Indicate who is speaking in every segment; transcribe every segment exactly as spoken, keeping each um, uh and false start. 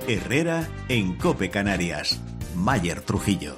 Speaker 1: Herrera en COPE Canarias. Mayer Trujillo.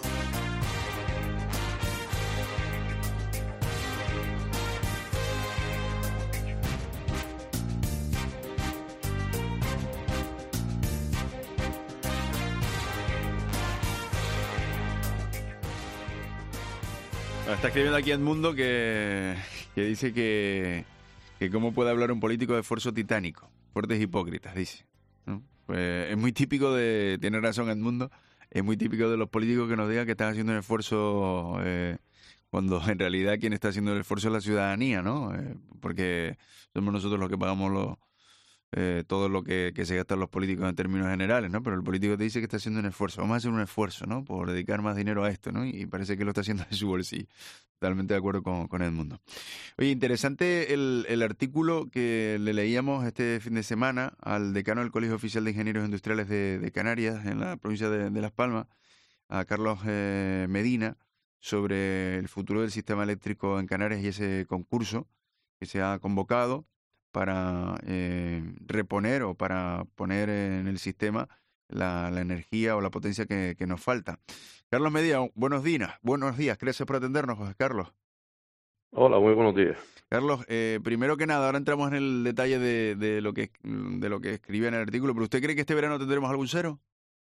Speaker 2: Está escribiendo aquí Edmundo que, que dice que, que cómo puede hablar un político de esfuerzo titánico. Fuertes hipócritas, dice, ¿no? Pues es muy típico de, tiene razón Edmundo, es muy típico de los políticos que nos digan que están haciendo un esfuerzo eh, cuando en realidad quien está haciendo el esfuerzo es la ciudadanía, ¿no? Eh, porque somos nosotros los que pagamos los, eh, todo lo que, que se gastan los políticos en términos generales, ¿no? Pero el político te dice que está haciendo un esfuerzo. Vamos a hacer un esfuerzo, ¿no? Por dedicar más dinero a esto, ¿no? Y parece que lo está haciendo de su bolsillo. Totalmente de acuerdo con, con Edmundo. Oye, interesante el, el artículo que le leíamos este fin de semana al decano del Colegio Oficial de Ingenieros Industriales de, de Canarias, en la provincia de, de Las Palmas, a Carlos eh, Medina, sobre el futuro del sistema eléctrico en Canarias y ese concurso que se ha convocado para eh, reponer o para poner en el sistema la, la energía o la potencia que, que nos falta. Carlos Medina, buenos días. Buenos días, gracias por atendernos, José Carlos.
Speaker 3: Hola, muy buenos días.
Speaker 2: Carlos, eh, primero que nada, ahora entramos en el detalle de, de lo que de lo que escribía en el artículo, pero ¿usted cree que este verano tendremos algún cero?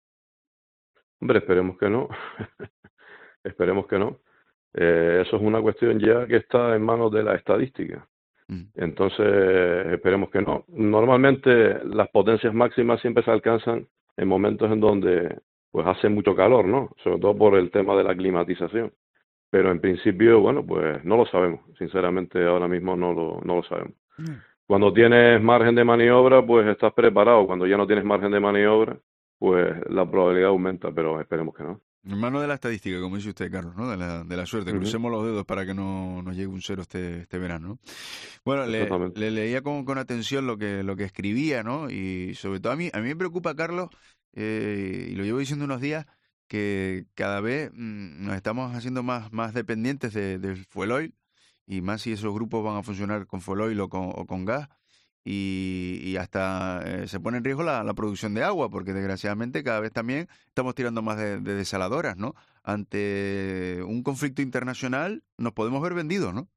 Speaker 3: Hombre, esperemos que no. Esperemos que no. Eh, eso es una cuestión ya que está en manos de la estadística. Mm. Entonces, esperemos que no. Normalmente las potencias máximas siempre se alcanzan en momentos en donde pues hace mucho calor, ¿no? Sobre todo por el tema de la climatización. Pero en principio, bueno, pues no lo sabemos. Sinceramente, ahora mismo no lo, no lo sabemos. Mm. Cuando tienes margen de maniobra, pues estás preparado. Cuando ya no tienes margen de maniobra, pues la probabilidad aumenta, pero esperemos que no.
Speaker 2: En mano de la estadística, como dice usted, Carlos, ¿no? De la, de la suerte. Uh-huh. Crucemos los dedos para que no nos llegue un cero este, este verano, ¿no? Bueno, le, le leía con, con atención lo que lo que escribía, ¿no? Y sobre todo a mí, a mí me preocupa, Carlos, eh, y lo llevo diciendo unos días, que cada vez mmm, nos estamos haciendo más, más dependientes de, del fuel oil, y más si esos grupos van a funcionar con fuel oil o con, o con gas, y, y hasta eh, se pone en riesgo la, la producción de agua, porque desgraciadamente cada vez también estamos tirando más de, de desaladoras, ¿no? Ante un conflicto internacional nos podemos ver vendidos, ¿no?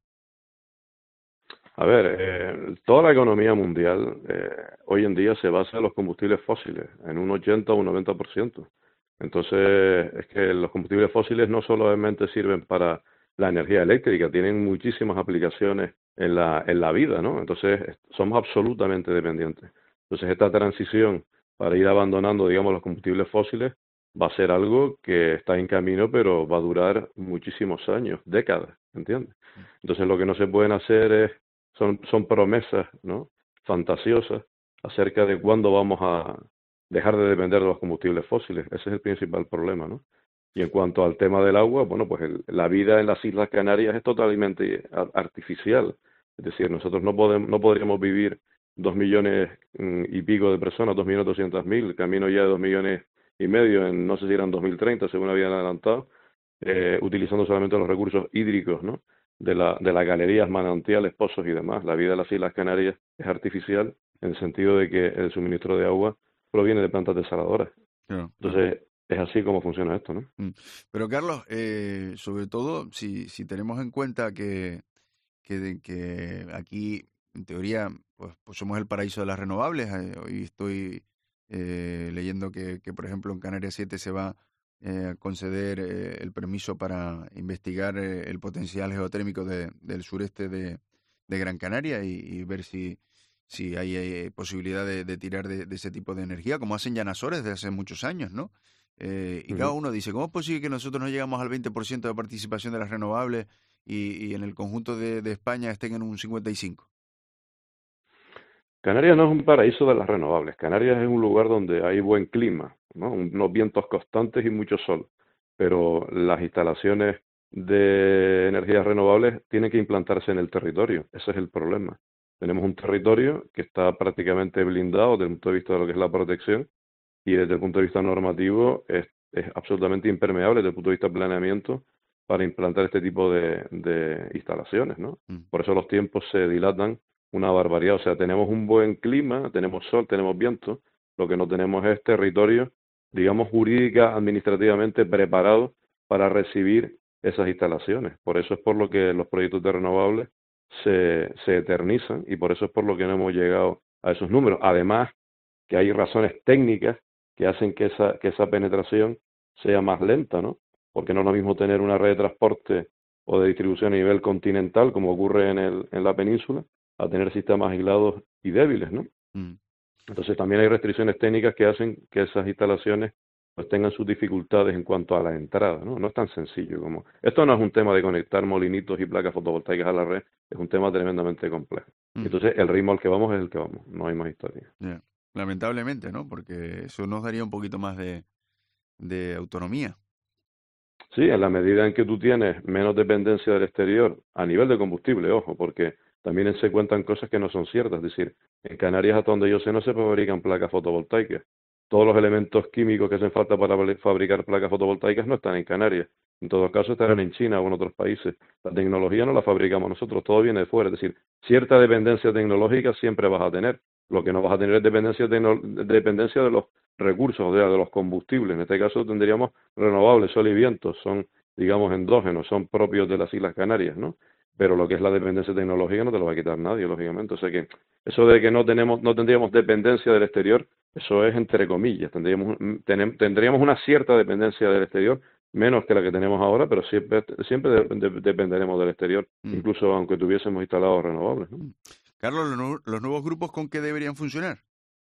Speaker 3: A ver, eh, toda la economía mundial eh, hoy en día se basa en los combustibles fósiles, en un ochenta o un noventa por ciento. Entonces, es que los combustibles fósiles no solamente sirven para la energía eléctrica, tienen muchísimas aplicaciones en la, en la vida, ¿no? Entonces, somos absolutamente dependientes. Entonces, esta transición para ir abandonando, digamos, los combustibles fósiles va a ser algo que está en camino, pero va a durar muchísimos años, décadas, ¿entiendes? Entonces, lo que no se pueden hacer es, son, son promesas, ¿no? Fantasiosas acerca de cuándo vamos a dejar de depender de los combustibles fósiles. Ese es el principal problema, ¿no? Y en cuanto al tema del agua, bueno, pues el, la vida en las Islas Canarias es totalmente artificial. Es decir, nosotros no podemos, no podríamos vivir dos millones y pico de personas, dos millones doscientas mil, camino ya de dos millones y medio en, no sé si eran dos mil treinta, según habían adelantado, eh, utilizando solamente los recursos hídricos, ¿no? De, la, de las galerías, manantiales, pozos y demás. La vida de las Islas Canarias es artificial en el sentido de que el suministro de agua proviene de plantas desaladoras. Claro, Entonces, claro. Es así como funciona esto, ¿no?
Speaker 2: Pero, Carlos, eh, sobre todo, si, si tenemos en cuenta que, que, que aquí, en teoría, pues, pues somos el paraíso de las renovables. Eh, hoy estoy eh, leyendo que, que, por ejemplo, en Canarias siete se va eh, a conceder eh, el permiso para investigar eh, el potencial geotérmico de, del sureste de, de Gran Canaria y, y ver si si hay, hay posibilidad de, de tirar de, de ese tipo de energía, como hacen ya en Azores desde hace muchos años, ¿no? Eh, y uh-huh. Cada uno dice, ¿cómo es posible que nosotros no llegamos al veinte por ciento de participación de las renovables y, y en el conjunto de, de España estén en un cincuenta y cinco por ciento?
Speaker 3: Canarias no es un paraíso de las renovables. Canarias es un lugar donde hay buen clima, ¿no? Unos vientos constantes y mucho sol. Pero las instalaciones de energías renovables tienen que implantarse en el territorio. Ese es el problema. Tenemos un territorio que está prácticamente blindado desde el punto de vista de lo que es la protección y desde el punto de vista normativo es, es absolutamente impermeable desde el punto de vista de planeamiento para implantar este tipo de, de instalaciones, ¿no? Mm. Por eso los tiempos se dilatan una barbaridad. O sea, tenemos un buen clima, tenemos sol, tenemos viento, Lo que no tenemos es territorio, digamos, jurídica, administrativamente preparado para recibir esas instalaciones. Por eso es por lo que los proyectos de renovables se, se eternizan y por eso es por lo que no hemos llegado a esos números. Además, que hay razones técnicas que hacen que esa, que esa penetración sea más lenta, ¿no? Porque no es lo mismo tener una red de transporte o de distribución a nivel continental, como ocurre en, el, en la península, a tener sistemas aislados y débiles, ¿no?
Speaker 2: Mm.
Speaker 3: Entonces también hay restricciones técnicas que hacen que esas instalaciones pues tengan sus dificultades en cuanto a la entrada, ¿no? No es tan sencillo como... Esto no es un tema de conectar molinitos y placas fotovoltaicas a la red, es un tema tremendamente complejo.
Speaker 2: Mm.
Speaker 3: Entonces el ritmo al que vamos es el que vamos, no hay más historia.
Speaker 2: Yeah. Lamentablemente, ¿no? Porque eso nos daría un poquito más de, de autonomía.
Speaker 3: Sí, en la medida en que tú tienes menos dependencia del exterior, a nivel de combustible, ojo, porque también se cuentan cosas que no son ciertas. Es decir, en Canarias, hasta donde yo sé, no se fabrican placas fotovoltaicas. Todos los elementos químicos que hacen falta para fabricar placas fotovoltaicas no están en Canarias. En todo caso, estarán en China o en otros países. La tecnología no la fabricamos nosotros, todo viene de fuera. Es decir, cierta dependencia tecnológica siempre vas a tener. Lo que no vas a tener es dependencia, dependencia de los recursos, o sea, de los combustibles. En este caso tendríamos renovables, sol y viento, son, digamos, endógenos, son propios de las Islas Canarias, ¿no? Pero lo que es la dependencia tecnológica no te lo va a quitar nadie, lógicamente. O sea que eso de que no tenemos, no tendríamos dependencia del exterior, eso es entre comillas. Tendríamos, tenem, tendríamos una cierta dependencia del exterior, menos que la que tenemos ahora, pero siempre, siempre de, de, dependeremos del exterior, mm. incluso aunque tuviésemos instalados renovables, ¿no?
Speaker 2: Carlos, ¿los, ¿los nuevos grupos con qué deberían funcionar?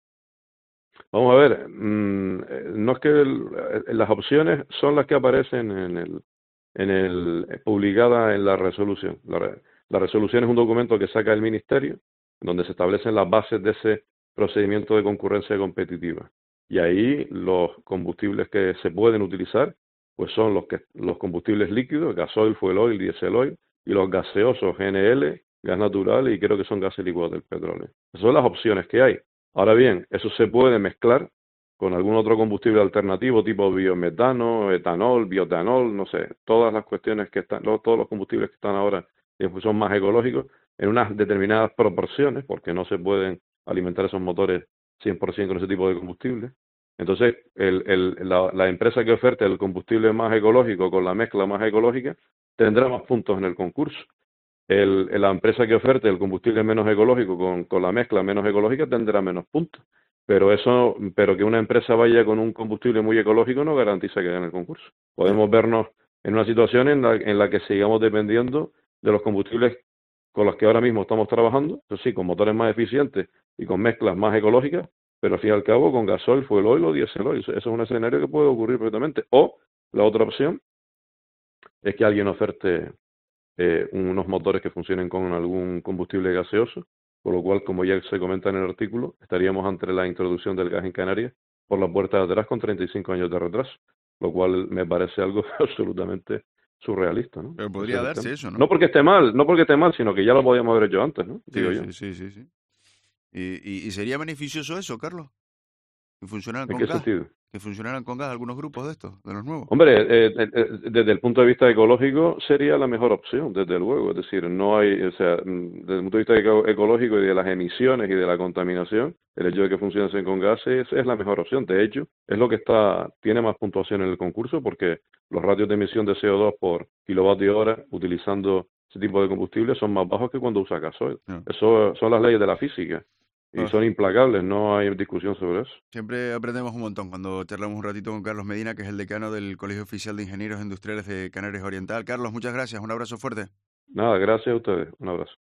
Speaker 3: Vamos a ver, mmm, no es que el, las opciones son las que aparecen en el, en el publicada en la resolución. La, la resolución es un documento que saca el Ministerio, donde se establecen las bases de ese procedimiento de concurrencia competitiva. Y ahí los combustibles que se pueden utilizar, pues son los que los combustibles líquidos, gasoil, fuel oil, diesel oil, y los gaseosos, G N L, gas natural, y creo que son gases licuados del petróleo. Esas son las opciones que hay. Ahora bien, eso se puede mezclar con algún otro combustible alternativo, tipo biometano, etanol, biotanol, no sé, todas las cuestiones que están, todos los combustibles que están ahora son más ecológicos, en unas determinadas proporciones, porque no se pueden alimentar esos motores cien por ciento con ese tipo de combustible. Entonces, el, el, la, la empresa que oferte el combustible más ecológico con la mezcla más ecológica tendrá más puntos en el concurso. El, la empresa que oferte el combustible menos ecológico con, con la mezcla menos ecológica tendrá menos puntos. Pero eso, pero que una empresa vaya con un combustible muy ecológico no garantiza que gane el concurso. Podemos vernos en una situación en la, en la que sigamos dependiendo de los combustibles con los que ahora mismo estamos trabajando, eso sí, con motores más eficientes y con mezclas más ecológicas, pero al fin y al cabo con gasoil, fuel oil o diesel oil. Eso es un escenario que puede ocurrir perfectamente. O la otra opción es que alguien oferte eh, unos motores que funcionen con algún combustible gaseoso, por lo cual, como ya se comenta en el artículo, estaríamos ante la introducción del gas en Canarias por la puerta de atrás con treinta y cinco años de retraso, lo cual me parece algo absolutamente surrealista, ¿no?
Speaker 2: Pero podría darse eso, ¿no?
Speaker 3: No porque esté mal, no porque esté mal, sino que ya lo podíamos haber hecho antes, ¿no?
Speaker 2: Sí,
Speaker 3: Digo
Speaker 2: sí,
Speaker 3: yo.
Speaker 2: sí, sí, sí. ¿Y, y, ¿Y sería beneficioso eso, Carlos? ¿Que funcionaran
Speaker 3: ¿En
Speaker 2: con
Speaker 3: qué
Speaker 2: gas?
Speaker 3: sentido?
Speaker 2: ¿Que funcionaran con gas algunos grupos de estos, de los nuevos?
Speaker 3: Hombre, eh, eh, eh, desde el punto de vista ecológico sería la mejor opción, desde luego. Es decir, no hay, o sea, desde el punto de vista eco ecológico y de las emisiones y de la contaminación, el hecho de que funcionen con gases es la mejor opción. De hecho, es lo que está tiene más puntuación en el concurso porque los ratios de emisión de C O dos por kilovatio hora utilizando ese tipo de combustible son más bajos que cuando usa gasoil. No. Eso son las leyes de la física. Y son implacables, no hay discusión sobre eso.
Speaker 2: Siempre aprendemos un montón cuando charlamos un ratito con Carlos Medina, que es el decano del Colegio Oficial de Ingenieros Industriales de Canarias Oriental. Carlos, muchas gracias, un abrazo fuerte.
Speaker 3: Nada, gracias a ustedes, un abrazo.